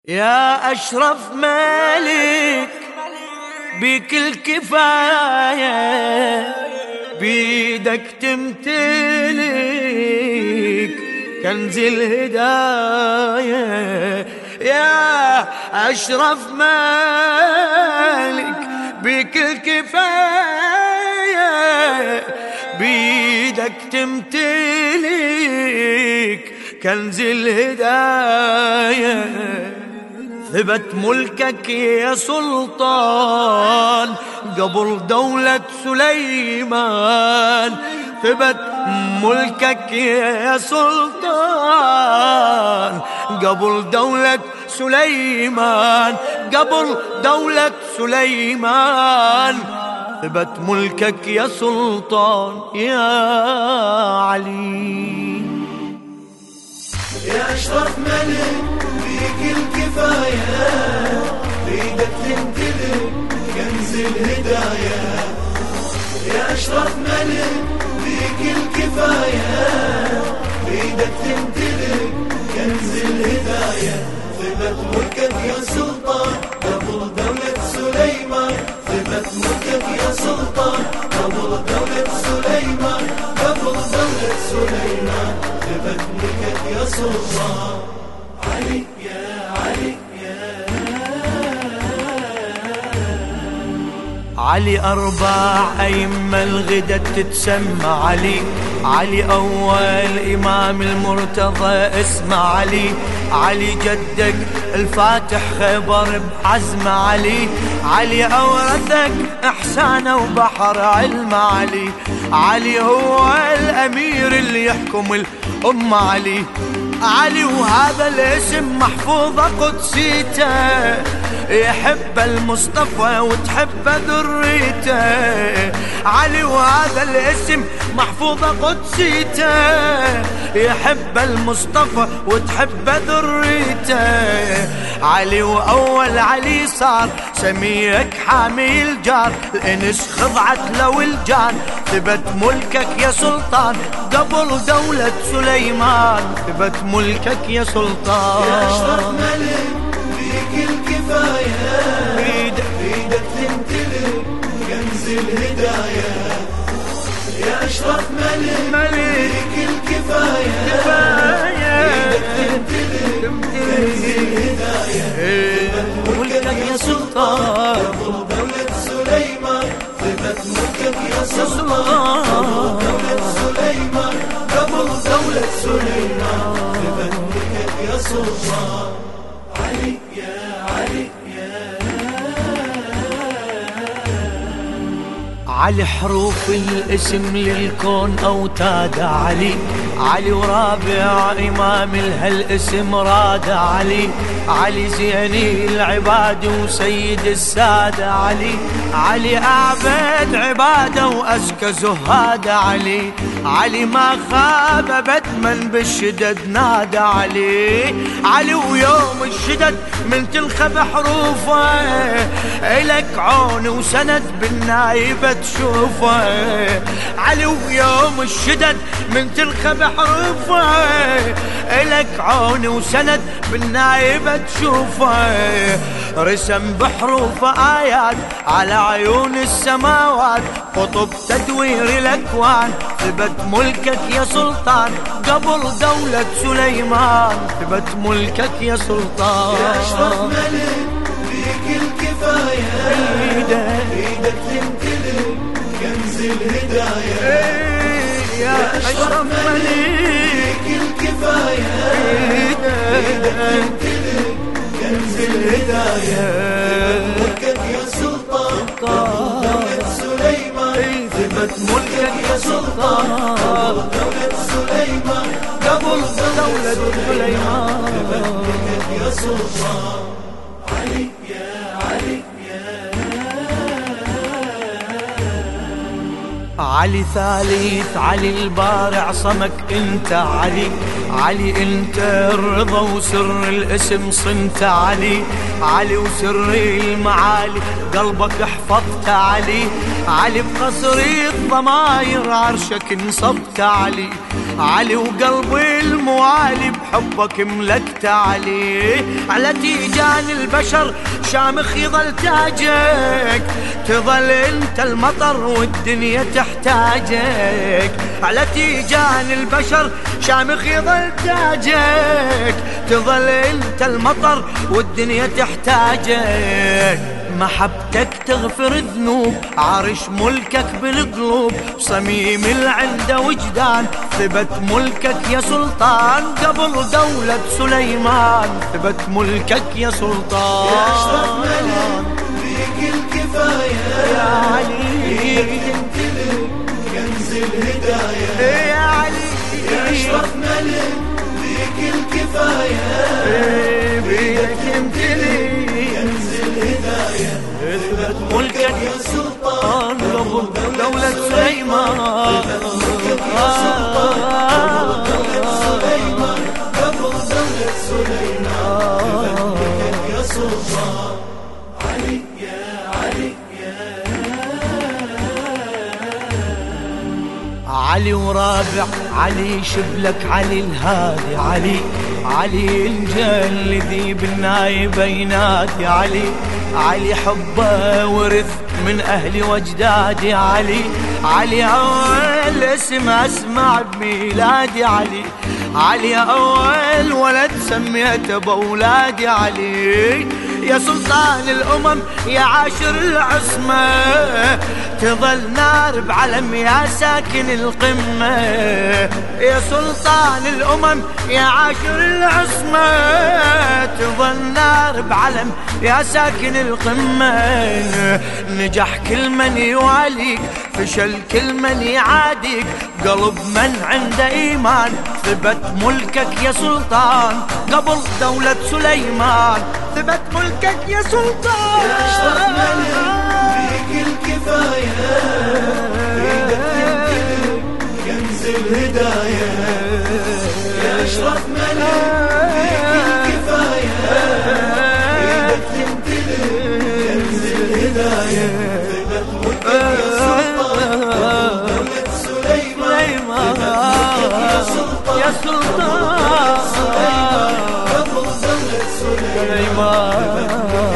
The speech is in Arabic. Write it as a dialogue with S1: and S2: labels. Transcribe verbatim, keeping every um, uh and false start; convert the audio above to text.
S1: يا أشرف ملك بك الكفاية، بيدك تمتلك كنز الهداية. يا أشرف ملك بك الكفاية، بيدك تمتلك كنز الهداية. ثبت ملكك يا سلطان قبل دولة سليمان، ثبت ملكك يا سلطان قبل دولة سليمان، قبل دولة سليمان. ثبت ملكك يا سلطان يا علي.
S2: يا أشرف ملك بيك الكفاية، بيدك تمتلك كنز الهداية. يا أشرف ملك بيك الكفاية، بيدك تمتلك كنز الهداية. ثبت ملكك يا سلطان قبل دولة سليمان، ثبت ملكك يا سلطان قبل دولة سليمان، قبل دولة سليمان. ثبت ملكك يا سلطان علي يا علي يا
S1: علي. أربع أئمة الغدا تتسمى علي، علي أول إمام المرتضى اسمه علي، علي جدك الفاتح خيبر بعزم علي، علي أورثك إحسانه وبحر علم علي، علي هو الأمير اللي يحكم الأمة علي، علي وهذا الاسم محفوظة قدسيته، يحب المصطفى وتحب ذريته، علي وهذا الاسم محفوظة قدسيته، يحب المصطفى وتحب ذريته، علي وأول علي صار سميك حامي الجار، الإنس خضعت له الجان. ثبت ملكك يا سلطان قبل دولة سليمان، ثبت ملكك يا سلطان.
S2: يا أشرف ملك بيك الكفاية، بيدك بيدك تمتلك كنز الهداية. يا أشرف ملك بيك الكفاية، بيدك تمتلك كنز الهداية. ثبت ملكك يا سلطان قبل دولة سليمان، ثبت ملكك يا سلطان قبل دولة سليمان، قبل دولة سليمان. ثبت ملكك يا سلطان علي يا علي يا
S1: علي. حروف الاسم للكون أوتاد علي، علي ورابع إمام لهالاسم راد علي، علي زيني العباد وسيد السادة علي، علي أعبد عباده وأزكى زهاد علي، علي ما خاب أبد من بالشدد نادى علي، علي ويوم الشدد من تنخب حروفه، إلك عون وسند بالنايبة تشوفه، علي ويوم الشدد من تنخب حروفه، إلك عون وسند بالنايبة تشوفه، رسم بحروفه آيات على عيون السماوات، قطب تدوير الأكوان. ثبت ملكك يا سلطان قبل دولة سليمان، ثبت ملكك يا سلطان.
S2: يا أشرف ملك بيك الكفاية، بيدك تمتلك كنز الهداية.
S1: يا أشرف ملك
S2: الكفاية، بيدك تمتلك كنز الهداية. ملكك يا سلطان قبل دولة سليمان، ثبت ملكك يا سلطان قبل دولة سليمان، قبل دولة سليمان. ثبت ملكك يا سلطان علي يا علي يا
S1: علي. ثالث علي البارع صمك انت علي، علي انت الرضا وسر الاسم صنت علي، علي وسر المعالي قلبك حفظت علي، علي بقصر الضماير عرشك انصبت علي، علي وقلبي الموالي بحبك ملكت عليه. على تيجان البشر شامخ يظل تاجك، تظل انت المطر والدنيا تحتاجك. على تيجان البشر شامخ يظل تاجك، تظل انت المطر والدنيا تحتاجك. محبتك تغفر ذنوب، عرش ملكك بالقلوب، صميم العنده وجدان، ثبت ملكك يا سلطان. قبل دولة سليمان ثبت ملكك يا سلطان.
S2: يا أشرف ملك فيك الكفاية،
S1: يا علي
S2: تمتلك كنز الهداية.
S1: يا علي
S2: يا أشرف ملك فيك الكفاية،
S1: بيك تمتلك
S2: كنز الهداية. ثبت
S1: ملكك
S2: يا سلطان
S1: قبل دولة سليمان.
S2: يا سلطان قبل دولة سليمان، قبل دولة سليمان ثبت يا سلطان. علي يا علي يا
S1: علي ورابع علي شبلك، علي الهادي، علي علي الجلدي بالنايب ينادي. علي علي حبه ورث من أهلي واجدادي. علي علي أول اسم أسمع بميلادي. علي علي أول ولد سميته بأولادي. علي يا سلطان الأمم يا عاشر العصمة، تظل نار بعلم يا ساكن القمة. يا سلطان الأمم يا عاشر العصمة، تظل نار بعلم يا ساكن القمة. نجح كل من يواليك، فشل كل من يعاديك، قلب من عنده إيمان، ثبت ملكك يا سلطان. قبل دولة سليمان ثبت ملكك يا سلطان.
S2: يا أشرف ملك فيك الكفاية، بيدك كنز الهداية. يا أشرف ملك فيك الكفاية، بيدك كنز الهداية. ثبت ملكك يا سلطان دولة سليمان، يا سلطان
S1: يا سلطان
S2: قبل دولة سليمان.